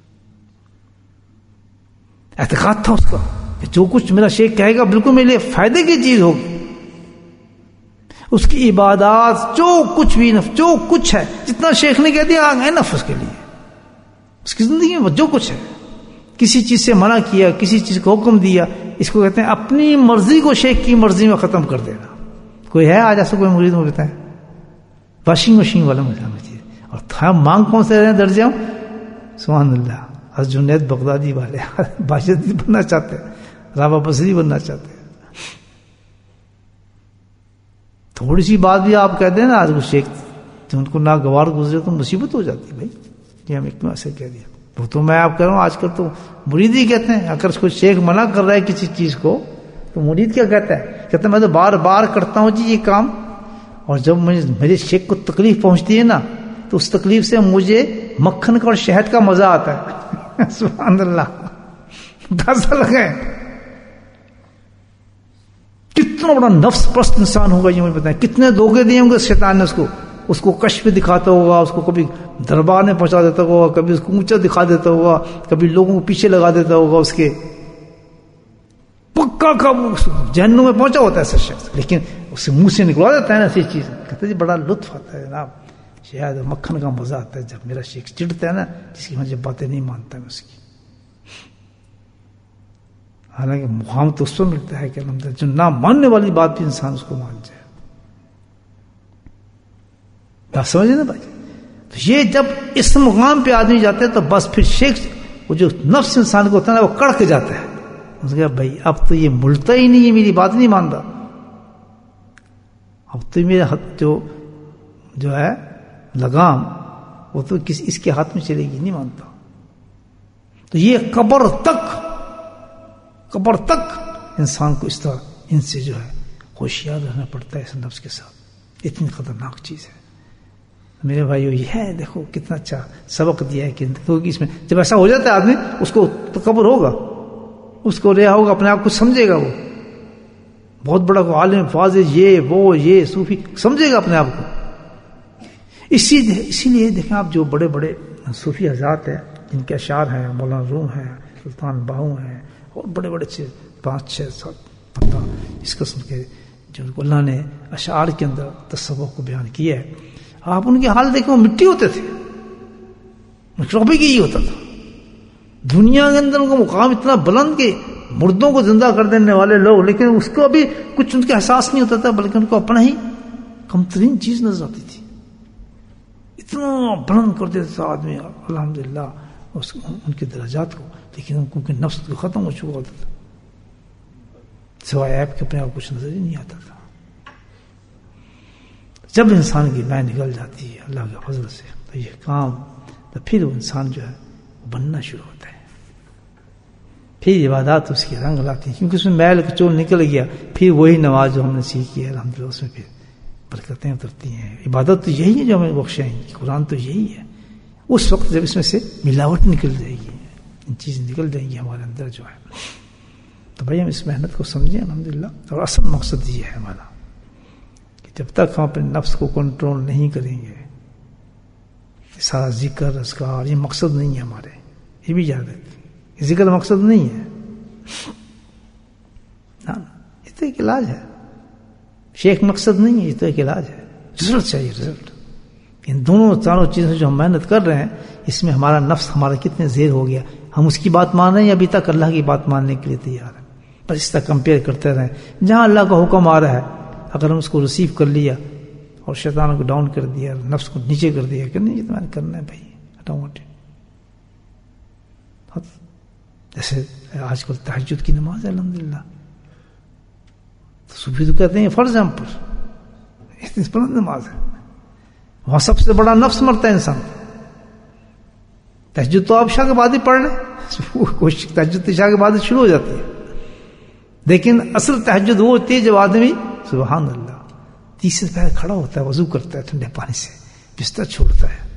اعتقاد تھا اس کا کہ جو کچھ میرا شیخ کہے گا بالکل میرے لیے فائدے کی چیز ہوگی. اس کی عبادات جو کچھ بھی نفس جو کچھ ہے جتنا شیخ نے کہہ دیا ہے نفس اس کے لیے. اس کی زندگی میں جو کچھ ہے, کسی چیز سے منع کیا, کسی چیز کو حکم دیا, اس کو کہتے ہیں اپنی مرضی کو شیخ کی مرضی میں ختم کر دینا. کوئی ہے آج ایسا کوئی مرید مجھے بتائیں؟ واشنگ مشین والا مجھے چاہیے. اور تھا مانگ کون سے رہے درجے ہم؟ سبحان اللہ. حضرت جنید بغدادی والے باشدی بننا چاہتے ہیں, راوا بصری بننا چاہتے ہیں. تھوڑی سی بات بھی آپ کہتے ہیں نا آج کو شیخ ان کو ناگوار گزرے تو مصیبت ہو جاتی ہے. بھائی یہ ہم ایک ایسے کہہ دیا. وہ تو میں آپ کہہ رہا ہوں آج کل تو مرید ہی کہتے ہیں. اگر اس کو شیخ منع کر رہا ہے کسی چیز کو تو مرید کیا کہتا ہے؟ کہتا ہے میں تو بار بار کرتا ہوں جی یہ کام, اور جب میرے شیخ کو تکلیف پہنچتی ہے نا تو اس تکلیف سے مجھے مکھن کا اور شہد کا مزہ آتا ہے. سبحان اللہ. دس لگے کتنا بڑا نفس پرست انسان ہوگا یہ مجھے بتائیں. کتنے دھوکے دیے ہوں گے شیطان نے اس کو. اس کو کشف بھی دکھاتا ہوگا, اس کو کبھی دربار میں پہنچا دیتا ہوگا, کبھی اس کو اونچا دکھا دیتا ہوگا, کبھی لوگوں کو پیچھے لگا دیتا ہوگا. اس کے پکا کا جہنم میں پہنچا ہوتا ہے ایسا شخص, لیکن اسے منہ سے نکلوا دیتا ہے نا ایسی چیز. کہتے جی بڑا لطف آتا ہے جناب, شاید مکھن کا مزہ آتا ہے جب میرا شیخ چڑھتا ہے نا, جس کی مجھے باتیں نہیں مانتا میں اس کی. حالانکہ مقام تو اس پر ملتا ہے کہ جو نہ ماننے والی بات بھی انسان اس کو مان جائے. بات سمجھے نا بھائی؟ تو یہ جب اس مقام پہ آدمی جاتے ہیں تو بس پھر شیخ وہ جو نفس انسان کو ہوتا ہے نا وہ کڑک جاتا ہے. اس نے کہا بھائی اب تو یہ ملتا ہی نہیں ہے, میری بات نہیں مانتا. اب تو میرے ہاتھ جو جو ہے لگام وہ تو کس اس کے ہاتھ میں چلے گی, نہیں مانتا. تو یہ قبر تک قبر تک انسان کو اس طرح ان سے جو ہے ہوشیار رہنا پڑتا ہے اس نفس کے ساتھ. اتنی خطرناک چیز ہے میرے بھائیو. یہ ہے دیکھو کتنا اچھا سبق دیا ہے کہ اس میں جب ایسا ہو جاتا ہے آدمی اس کو تکبر ہوگا, اس کو رہا ہوگا, اپنے آپ کو سمجھے گا, وہ بہت بڑا کو عالم فاضل یہ وہ یہ صوفی سمجھے گا اپنے آپ کو. اسی اسی لیے دیکھیں آپ جو بڑے بڑے صوفی حضرات ہیں جن کے اشعار ہیں, مولانا روم ہیں, سلطان باہو ہیں, اور بڑے بڑے چھ پانچ چھ سات پتہ اس قسم کے جو اللہ نے اشعار کے اندر تصوف کو بیان کیا ہے. آپ ان کے حال دیکھیں وہ مٹی ہوتے تھے, مشربی کی ہی ہوتا تھا. دنیا کے اندر ان کا مقام اتنا بلند کہ مردوں کو زندہ کر دینے والے لوگ, لیکن اس کو ابھی کچھ ان کے احساس نہیں ہوتا تھا, بلکہ ان کو اپنا ہی کم ترین چیز نظر آتی تھی. اتنا بلند کر دیتا تھا آدمی الحمدللہ ان کے درجات کو, لیکن ان کے نفس کو ختم ہو چکا ہوتا تھا, سوائے ایپ کے اپنے آپ کچھ نظر ہی نہیں آتا تھا. جب انسان کی میں نکل جاتی ہے اللہ کے فضل سے تو یہ کام, تو پھر وہ انسان جو ہے بننا شروع ہوتا ہے. پھر عبادات اس کی رنگ لاتی ہیں, کیونکہ اس میں میل کچول نکل گیا. پھر وہی نماز جو ہم نے سیکھی ہے الحمدللہ اس میں پھر برکتیں اترتی ہیں. عبادت تو یہی ہے جو ہمیں بخشیں گی, قرآن تو یہی ہے. اس وقت جب اس میں سے ملاوٹ نکل جائے گی, ان چیز نکل جائیں گی ہمارے اندر جو ہے, تو بھائی ہم اس محنت کو سمجھیں الحمدللہ. اور اصل مقصد یہ ہے ہمارا کہ جب تک ہم اپنے نفس کو کنٹرول نہیں کریں گے, سارا ذکر اذکار یہ مقصد نہیں ہے ہمارے, یہ بھی یاد رکھیں. ذکر مقصد نہیں ہے, یہ تو ایک علاج ہے. شیخ مقصد نہیں ہے, یہ تو ایک علاج ہے. رزلٹ چاہیے, رزلٹ. ان دونوں چاروں چیزوں جو ہم محنت کر رہے ہیں اس میں ہمارا نفس ہمارا کتنے زیر ہو گیا. ہم اس کی بات مان رہے ہیں یا ابھی تک اللہ کی بات ماننے کے لیے تیار ہیں؟ بس اس طرح کمپیئر کرتے رہیں. جہاں اللہ کا حکم آ رہا ہے اگر ہم اس کو ریسیو کر لیا اور شیطان کو ڈاؤن کر دیا, نفس کو نیچے کر دیا کہ نہیں یہ تو میں نے کرنا ہے بھائی, ہٹاؤ ہٹے. جیسے آج کل تہجد کی نماز ہے الحمدللہ, تو صوفی تو کہتے ہیں فرض ہے ہم پر, اتنی بلند نماز ہے. وہاں سب سے بڑا نفس مرتا ہے انسان. تہجد تو آپ عشاء کے بعد ہی پڑھ لیں, تہجد عشاء کے بعد ہی شروع ہو جاتی ہے, لیکن اصل تہجد وہ ہوتی ہے جب آدمی سبحان اللہ تیسرے پیر کھڑا ہوتا ہے, وضو کرتا ہے ٹھنڈے پانی سے, بستر چھوڑتا ہے,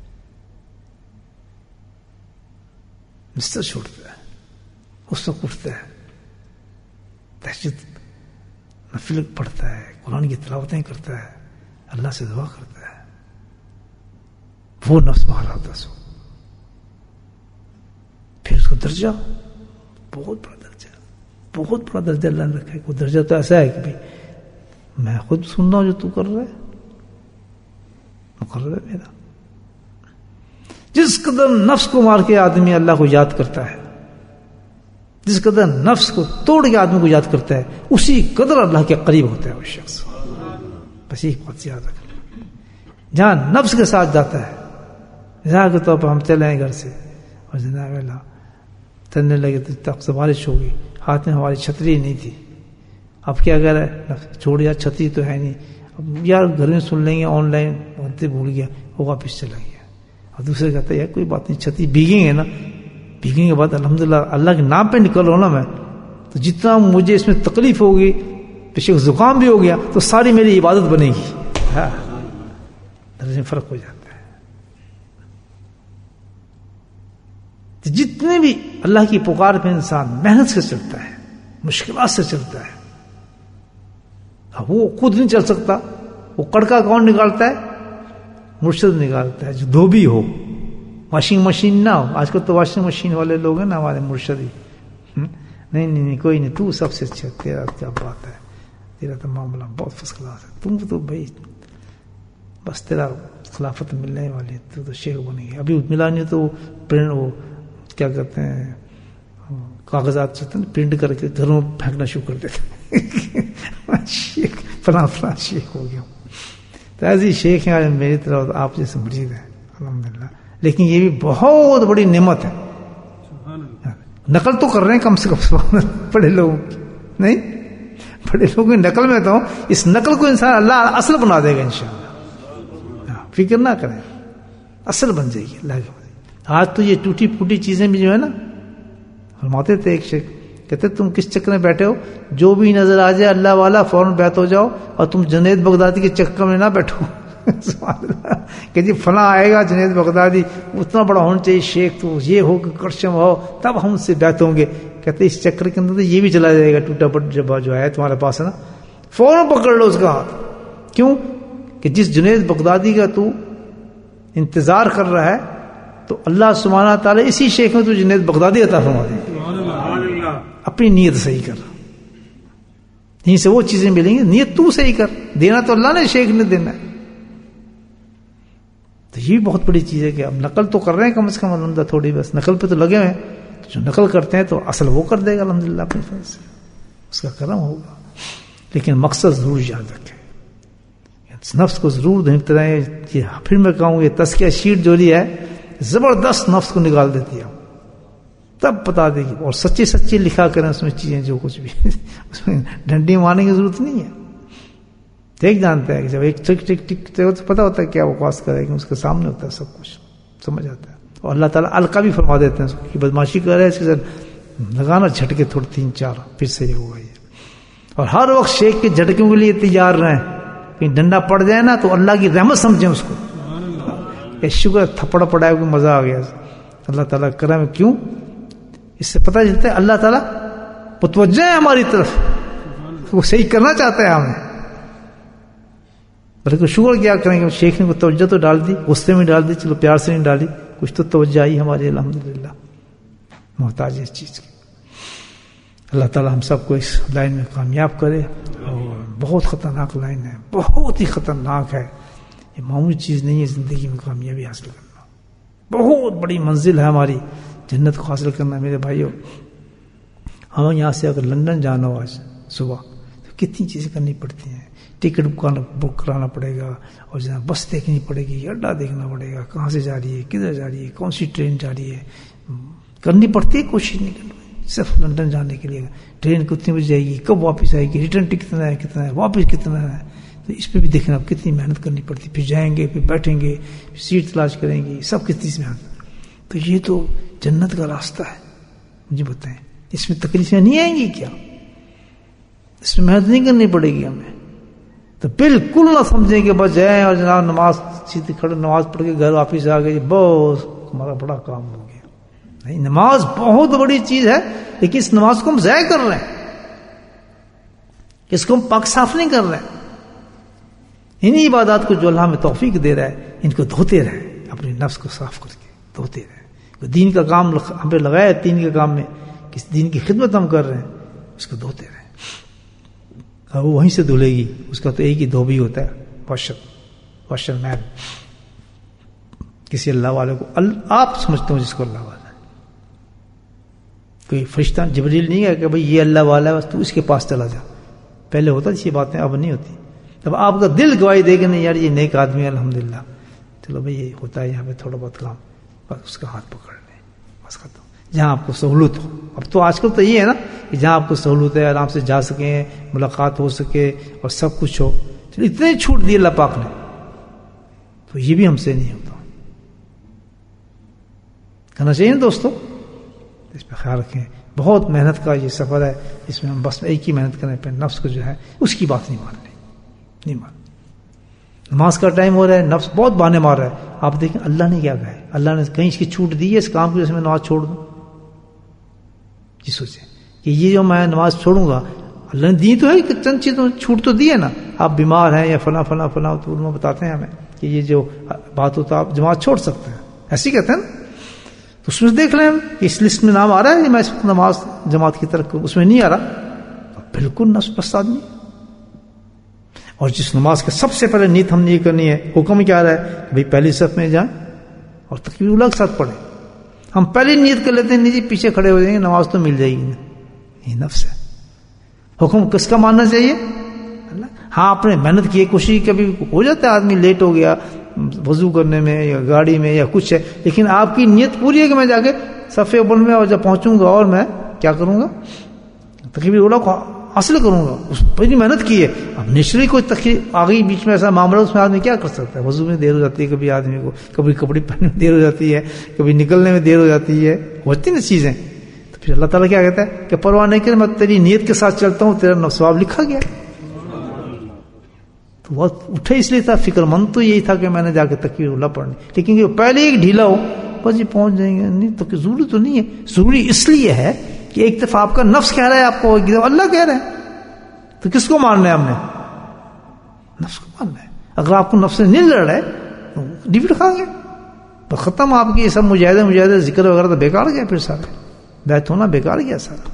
بستر چھوڑتا ہے, اس وقت اٹھتا ہے, تہجد نفل پڑھتا ہے, قرآن کی تلاوتیں کرتا ہے, اللہ سے دعا کرتا ہے. وہ نفس مارا دس ہو. پھر اس کا درجہ بہت بڑا درجہ بہت بڑا درجہ اللہ نے رکھا ہے. وہ درجہ تو ایسا ہے کہ بھائی میں خود سن رہا ہوں جو تو کر رہا ہے، مقرر ہے میرا. جس قدر نفس کو مار کے آدمی اللہ کو یاد کرتا ہے، جس قدر نفس کو توڑ کے آدمی کو یاد کرتا ہے، اسی قدر اللہ کے قریب ہوتا ہے وہ شخص. بس ایک بات یاد رکھ، جہاں نفس کے ساتھ جاتا ہے، مثال کے طور پر ہم چلے ہیں گھر سے اور جناب اللہ ترنے لگے تو تک بارش ہوگی، ہاتھ میں ہماری چھتری نہیں تھی. اب کیا کر رہا ہے، چھوڑ یار چھتری تو ہے نہیں، اب یار گھر میں سن لیں گے آن لائن، بھول گیا، وہ واپس چلا گیا. اور دوسرے کہتا ہے یار کوئی بات نہیں، چھتری بھیگیں گے نا، بھیگنے کے بعد الحمدللہ اللہ کے نام پہ نکل رہا ہوں نا میں، تو جتنا مجھے اس میں تکلیف ہوگی، پیچھے زکام بھی ہو گیا تو ساری میری عبادت بنے گی. ہاں درجے میں فرق ہو جاتا ہے. جتنے بھی اللہ کی پکار پہ انسان محنت سے چلتا ہے، مشکلات سے چلتا ہے، وہ خود نہیں چل سکتا، وہ کڑکا کون نکالتا ہے؟ مرشد نکالتا ہے جو دھوبی ہو، واشنگ مشین نہ ہو. آج کل تو واشنگ مشین والے لوگ ہیں نا ہمارے مرشد ہی. نہیں نہیں نہیں کوئی نہیں، تو سب سے اچھا، تیرا کیا بات ہے، تیرا تو معاملہ بہت فرسٹ کلاس ہے، تم تو بھائی بس تیرا خلافت ملنے والی ہے، تو تو شیخ بنے گی. ابھی ملا نہیں تو پرنٹ وہ کیا کہتے ہیں کاغذات سے پرنٹ کر کے گھروں میں پھینکنا شروع کر دیتے. شیخ فلاں فلاں شیخ ہو گیا. تو ایسے شیخ ہیں میری طرح آپ جیسے مرید ہیں الحمدللہ. لیکن یہ بھی بہت بڑی نعمت ہے. نقل تو کر رہے ہیں کم سے کم بڑے لوگوں کی، نہیں بڑے لوگوں کی نقل میں تو اس نقل کو انسان اللہ اصل بنا دے گا انشاءاللہ. فکر نہ کریں، اصل بن جائے گی اللہ کے. آج تو یہ ٹوٹی پھوٹی چیزیں بھی جو ہے نا، فرماتے تھے ایک شیخ، کہتے تم کس چکر میں بیٹھے ہو، جو بھی نظر آ جائے اللہ والا فوراً بیعت ہو جاؤ، اور تم جنید بغدادی کے چکر میں نہ بیٹھو. کہ جی فلاں آئے گا جنید بغدادی، اتنا بڑا ہونا چاہیے شیخ، تو یہ ہو کہ کرشم ہو تب ہم سے بیعت ہوں گے. کہتے اس چکر کے اندر تو یہ بھی چلا جائے گا، ٹوٹا پٹ جب جو ہے تمہارے پاس ہے نا، فوراً پکڑ لو اس کا ہاتھ. کیوں کہ جس جنید بغدادی کا تو انتظار کر رہا ہے، تو اللہ سبحانہ تعالیٰ اسی شیخ میں تو جنید بغدادی عطا فرما دے. اپنی نیت صحیح کر، یہیں سے وہ چیزیں ملیں گی. نیت تو صحیح کر، دینا تو اللہ نے، شیخ نے دینا ہے. تو یہ بھی بہت بڑی چیز ہے کہ اب نقل تو کر رہے ہیں کم از کم الحمدللہ، تھوڑی بس نقل پہ تو لگے ہوئے ہیں. جو نقل کرتے ہیں تو اصل وہ کر دے گا الحمدللہ اپنے فضل سے، اس کا کرم ہوگا. لیکن مقصد ضرور یاد رکھیں، نفس کو ضرور نہیں طرح. یہ پھر میں کہوں یہ تزکیہ شیٹ جو ہے زبردست نفس کو نکال دیتی ہے، تب بتا دے گی. اور سچی سچی لکھا کریں اس میں چیزیں، جو کچھ بھی اس میں ڈنڈی مارنے کی ضرورت نہیں ہے. دیکھ جانتا ہے کہ جب ایک ٹک ٹک ٹک تو پتا ہوتا ہے کیا بکواس کرے گا، اس کے سامنے ہوتا ہے سب کچھ، سمجھ آتا ہے. اور اللہ تعالیٰ القا بھی فرما دیتے ہیں اس کی بدماشی کر رہے ہیں، اس کے لگانا جھٹکے تھوڑے تین چار، پھر صحیح ہوگا یہ. اور ہر وقت شیخ کے جھٹکوں کے لیے تیار رہیں، کہیں ڈنڈا پڑ جائے نا تو اللہ کی رحمت سمجھیں اس کو. شکر تھپڑ پڑا کوئی مزہ آ گیا، اللہ تعالیٰ کرم. کیوں؟ اس سے پتہ چلتا ہے اللہ تعالیٰ متوجہ ہے ہماری طرف، وہ صحیح کرنا چاہتا ہے ہمیں. بلکہ شکر کیا کریں گے، شیخ نے کوئی توجہ تو ڈال دی، غصے میں ڈال دی، چلو پیار سے نہیں ڈالی، کچھ تو توجہ آئی ہماری الحمدللہ. محتاج ہے اس چیز کی. اللہ تعالیٰ ہم سب کو اس لائن میں کامیاب کرے. اور بہت خطرناک لائن ہے، بہت ہی خطرناک ہے. یہ معمولی چیز نہیں ہے زندگی میں کامیابی حاصل کرنا، بہت بڑی منزل ہے ہماری جنت کو حاصل کرنا. میرے بھائیوں، ہمیں یہاں سے اگر لندن جانا ہو آج صبح تو کتنی چیزیں کرنی پڑتی ہیں. ٹکٹ بک کرانا پڑے گا، اور جہاں بس دیکھنی پڑے گی، اڈا دیکھنا پڑے گا، کہاں سے جا رہی ہے، کدھر جا رہی ہے، کون سی ٹرین جا رہی ہے. کرنی پڑتی ہے کوشش نہیں کرنی صرف لندن جانے کے لیے. ٹرین کتنے بجے جائے گی، کب واپس آئے گی، ریٹرن ٹکٹ کتنا ہے کتنا ہے واپس کتنا ہے. تو اس پہ بھی دیکھنا کتنی محنت کرنی پڑتی. پھر جائیں گے، پھر بیٹھیں گے، پھر سیٹ تلاش کریں گے، سب کتنی محنت. تو یہ تو جنت کا راستہ ہے. مجھے بتائیں اس میں تکلیفیں نہیں آئیں گی کیا؟ اس میں محنت نہیں کرنی پڑے گی ہمیں؟ تو بالکل نہ سمجھیں کہ بس جائیں اور جناب نماز سیدھی کھڑے نماز پڑھ کے گھر واپس آ گئے، بس ہمارا بڑا کام ہو گیا. نہیں، نماز بہت بڑی چیز ہے، لیکن اس نماز کو ہم ضائع کر رہے ہیں، اس کو ہم پاک صاف نہیں کر رہے ہیں. انہی عبادات کو جو اللہ ہمیں توفیق دے رہا ہے، ان کو دھوتے رہے، اپنے نفس کو صاف کر کے دھوتے رہیں. دین کا کام ہم پہ لگایا ہے، دین کے کام میں کس دین کی خدمت ہم کر رہے ہیں، اس کو دھوتے رہیں. اب وہ وہیں سے دھلے گی، اس کا تو ایک ہی دھوبی ہوتا ہے، واشر واشر مین. کسی اللہ والے کو آپ سمجھتے ہو جس کو اللہ والا ہے، کوئی فرشتہ جبریل نہیں ہے کہ بھئی یہ اللہ والا ہے بس تو اس کے پاس چلا جا. پہلے ہوتا تھی یہ باتیں، اب نہیں ہوتی. جب آپ کا دل گواہی دے کہ نہیں یار یہ نیک آدمی ہے الحمدللہ، چلو بھئی یہ ہوتا ہے یہاں پہ تھوڑا بہت کام، بس اس کا ہاتھ پکڑ لیں، بس ختم. جہاں آپ کو سہولت ہو. اب تو آج کل تو یہ ہے نا کہ جہاں آپ کو سہولت ہے، آرام سے جا سکیں، ملاقات ہو سکے اور سب کچھ ہو. چلو اتنے چھوٹ دی اللہ پاک نے، تو یہ بھی ہم سے نہیں ہوتا. کرنا چاہیے نا دوستو، اس پہ خیال رکھیں. بہت محنت کا یہ سفر ہے، اس میں ہم بس ایک ہی محنت کریں پہ نفس کو جو ہے اس کی بات نہیں ماننی، نہیں ماننی. نماز کا ٹائم ہو رہا ہے، نفس بہت بہانے مار رہا ہے. آپ دیکھیں اللہ نے کیا کہا ہے، اللہ نے کہیں اس کی چھوٹ دی ہے اس کام کی وجہ سے میں نماز چھوڑ دوں. جی سوچیں کہ یہ جو میں نماز چھوڑوں گا، اللہ نے دی تو ہے کہ چند چیزوں چھوٹ تو دی ہے نا. آپ بیمار ہیں یا فلاں فلاں فلاں تو انہوں بتاتے ہیں ہمیں کہ یہ جو بات ہوتا آپ جماعت چھوڑ سکتے ہیں، ایسے ہی کہتے ہیں نا. تو اس میں دیکھ لیں کہ اس لسٹ میں نام آ رہا ہے میں اس وقت نماز جماعت کی طرف اس میں نہیں آ رہا، بالکل نفس پرست آدمی. اور جس نماز کے سب سے پہلے نیت ہم نے یہ کرنی ہے، حکم کیا آ رہا ہے کہ بھائی پہلی صف میں جائیں اور تکبیر اولیٰ کے ساتھ پڑھیں. ہم پہلے نیت کر لیتے ہیں نہیں جی پیچھے کھڑے ہو جائیں گے نماز تو مل جائے گی. یہ نفس ہے. حکم کس کا ماننا چاہیے؟ اللہ. ہاں آپ نے محنت کی، کوشش کبھی ہو جاتا ہے آدمی لیٹ ہو گیا وضو کرنے میں یا گاڑی میں یا کچھ ہے، لیکن آپ کی نیت پوری ہے کہ میں جا کے صف اول میں اور جب پہنچوں گا اور میں کیا کروں گا، تکبیر اولیٰ کو حاصل کروں گا. اس پوری محنت کی ہے. اب نیچرلی کوئی تکلیف آ گئی بیچ میں ایسا معاملہ، اس میں آدمی کیا کر سکتا ہے. وضو میں دیر ہو جاتی ہے کبھی آدمی کو، کبھی کپڑے پہننے میں دیر ہو جاتی ہے، کبھی نکلنے میں دیر ہو جاتی ہے، ہوتی نا چیزیں. تو پھر اللہ تعالیٰ کیا کہتا ہے کہ پرواہ نہیں کر، میں تیری نیت کے ساتھ چلتا ہوں، تیرا ثواب لکھا گیا. تو وہ اٹھے اس لیے تھا، فکر مند تو یہی تھا کہ میں نے جا کے تکبیر اولیٰ پڑھنی، لیکن یہ پہلے ایک ڈھیلا ہو بس یہ پہنچ جائیں گے. نہیں تو ضروری تو نہیں ہے. ضروری اس لیے ہے کہ ایک دفعہ آپ کا نفس کہہ رہا ہے آپ کو، ایک دفعہ اللہ کہہ رہا ہے، تو کس کو ماننا ہے؟ ہم نے نفس کو ماننا ہے. اگر آپ کو نفس سے نہیں لڑ رہا ہے تو ڈیوٹ کھا گے تو ختم. آپ کی سب مجاہدے مجاہدے ذکر وغیرہ تو بیکار گیا، پھر سارے بیعت ہونا بیکار گیا سارا.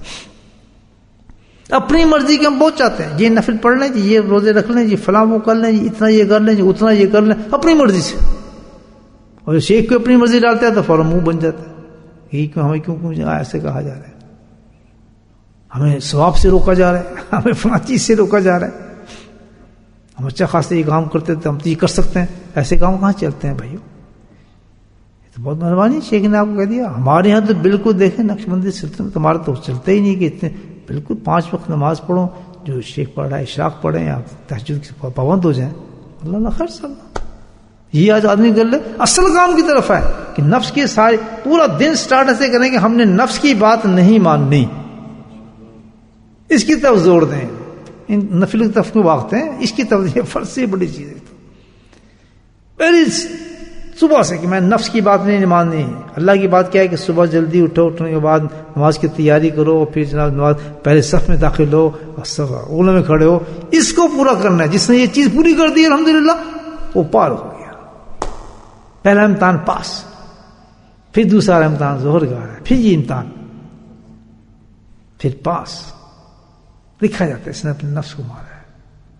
اپنی مرضی کے ہم بہت چاہتے ہیں، یہ نفل پڑھ لیں جی، یہ روزے رکھ لیں جی، فلاں وہ کر لیں جی، اتنا یہ کر لیں جی، اتنا یہ کر لیں اپنی مرضی سے. اور جو شیخ کو اپنی مرضی ڈالتا ہے تو فوراً منہ بن جاتا ہے. یہی کیوں ہمیں کیوں کیوں ایسے کہا جا رہا ہے، ہمیں ثواب سے روکا جا رہا ہے، ہمیں فلاں چیز سے روکا جا رہا ہے. ہم اچھا خاصے یہ کام کرتے تھے، ہم تو یہ کر سکتے ہیں، ایسے کام کہاں چلتے ہیں بھائیو. یہ تو بہت مہربانی شیخ نے آپ کو کہہ دیا. ہمارے یہاں تو بالکل دیکھیں نقشبندی سلسلے تمہارا تو چلتا ہی نہیں کہ اتنے بالکل پانچ وقت نماز پڑھو، جو شیخ پڑھ رہا ہے اشراق پڑھیں یا تہجد کے پابند ہو جائیں. اللہ اللہ خیر صلی. یہ آج آدمی کر لے اصل کام کی طرف ہے کہ نفس کے سارے پورا دن سٹارٹ ایسے کریں کہ ہم نے نفس کی بات نہیں ماننی، اس کی طرف زور دیں. ان نفل کی طرف کو بھاگتے ہیں، اس کی طرف یہ فرض سے بڑی چیز ہے. پہلی صبح سے کہ میں نفس کی بات نہیں ماننی. اللہ کی بات کیا ہے کہ صبح جلدی اٹھو، اٹھنے کے بعد نماز کی تیاری کرو، پھر جناب نماز پہلے صف میں داخل ہو اور صف اول میں کھڑے ہو. اس کو پورا کرنا ہے. جس نے یہ چیز پوری کر دی الحمدللہ وہ پار ہو گیا. پہلا امتحان پاس، پھر دوسرا امتحان ظہر کا ہے، پھر یہ امتحان، پھر پاس. لکھا جاتا ہے اس نے اپنے نفس کو مارا ہے.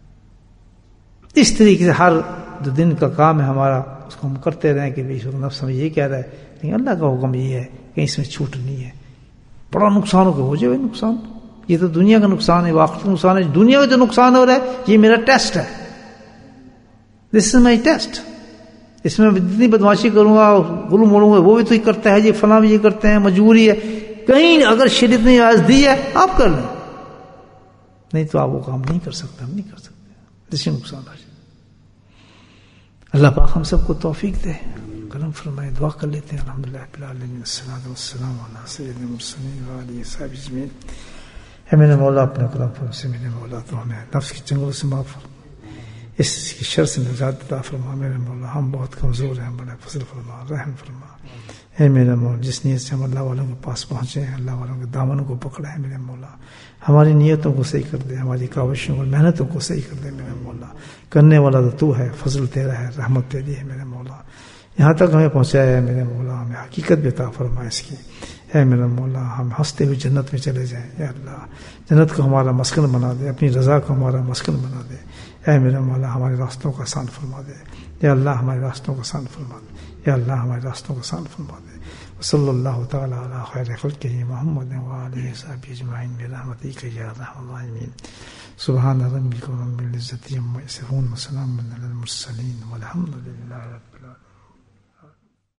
اس طریقے سے ہر جو دن کا کام ہے ہمارا اس کو ہم کرتے رہیں کہ بھائی نفس ہمیں یہ کہہ رہا ہے، لیکن اللہ کا حکم یہ ہے کہ اس میں چھوٹ نہیں ہے. بڑا نقصان ہو ہو جائے نقصان. یہ تو دنیا کا نقصان ہے، آخرت کا نقصان ہے. دنیا کا جو نقصان ہو رہا ہے یہ میرا ٹیسٹ ہے، دس از مائی ٹیسٹ. اس میں جتنی بدماشی کروں گا، غلو موڑوں گا، وہ بھی تو یہ کرتا ہے جی، فلاں بھی یہ کرتے ہیں، مجبوری ہے. کہیں اگر شریعت نے آج دی ہے آپ کر لیں، نہیں تو آپ وہ کام نہیں کر سکتے، ہم نہیں کر سکتے. جس سے نقصان آ جائے. اللہ پاک ہم سب کو توفیق دے. کرم فرمائے. دعا کر لیتے ہیں. الحمدللہ رب العالمین، والصلاۃ والسلام علی سیدنا المرسلین وعلی اصحابہ اجمعین. اے میرے مولا اپنے کرم فرما سے میرے مولا تو ہمیں نفس کی چنگلوں سے معاف فرما، اس کی شر سے نجات عطا فرما. میرے مولا ہم بہت کمزور ہیں، بڑے فضل فرما، رحم فرما. اے میرے مولا جس نیت سے ہم اللہ والوں کے پاس پہنچے ہیں، اللہ والوں کے دامن کو پکڑا ہے، میرے مولا ہماری نیتوں کو صحیح کر دے، ہماری کاوشوں اور محنتوں کو صحیح کر دے. میرے مولا کرنے والا تو تو ہے، فضل تیرا ہے، رحمت تیری ہے. میرے مولا یہاں تک ہمیں پہنچایا ہے میرے مولا، ہمیں حقیقت بھی عطا فرما اس کی. اے میرا مولا ہم ہنستے ہوئے جنت میں چلے جائیں. یا اللہ جنت کو ہمارا مسکن بنا دے، اپنی رضا کو ہمارا مسکن بنا دے. اے میرا مولا ہمارے راستوں کو آسان فرما دے. یا اللہ ہمارے راستوں کو آسان فرما دے. یا اللہ ہمارے راستوں کو آسان فرما دے. صلی اللہ تعالی علی خیر خلقہ محمد وآلہ وصحبہ اجمعین برحمتک یا ارحم الراحمین. سبحان ربک رب العزة عما یصفون وسلام علی المرسلین والحمد للہ رب العالمین.